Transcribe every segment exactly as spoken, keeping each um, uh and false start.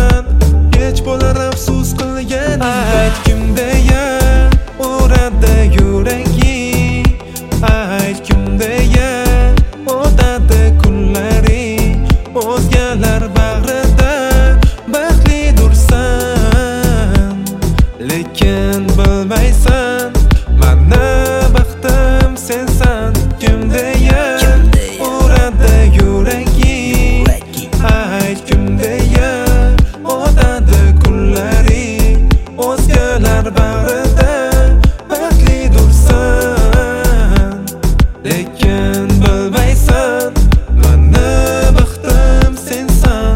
qilmayman, kech bo'lar afsus qilgan. Aytgim deya uradi yuraging, aytgim deya o'tadi kunlaring, o'zgalar bag'rida baxtlidirsan, lekin bilmaysan mana baxtim sensan. Kim deya uradi yuraging, aytgim deya o'tadi kunlaring, o'zgalar bag'rida baxtlidirsan, lekin bilmaysan mana baxtim sensan.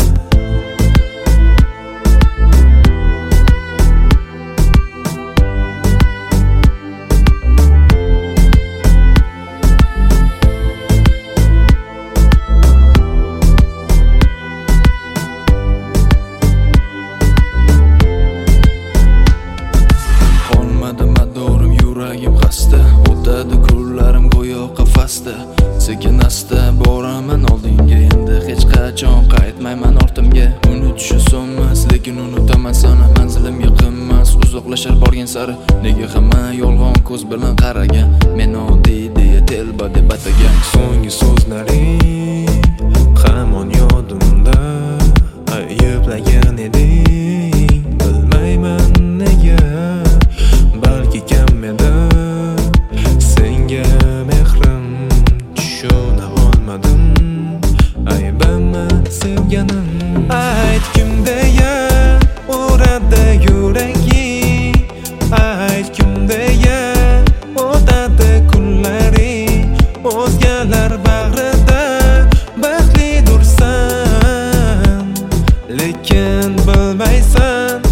Yuragim xasta, o'tadi kunlarim go'yo qafasda. Sekin asta boraman oldinga, endi hech qachon qaytmayman ortimga. Unutish osonmas, lekin unutaman seni. Manzilim yaqinmas, uzoqlashar borgan sari. Nega hamma yolg'on ko'z bilan qaragan, men oddiy deya telba deb atagan. So'nggi so'zlaring hamon yodimda, ayblagan eding, bilmayman nega. Balki kam edi senga mehrim, tushuna olmadim aybimni sevganim. Aytgim deya uradi yuraging, aytgim deya o'tadi kunlaring, o'zgalar bag'rida baxtlidirsan, lekin bilmaysan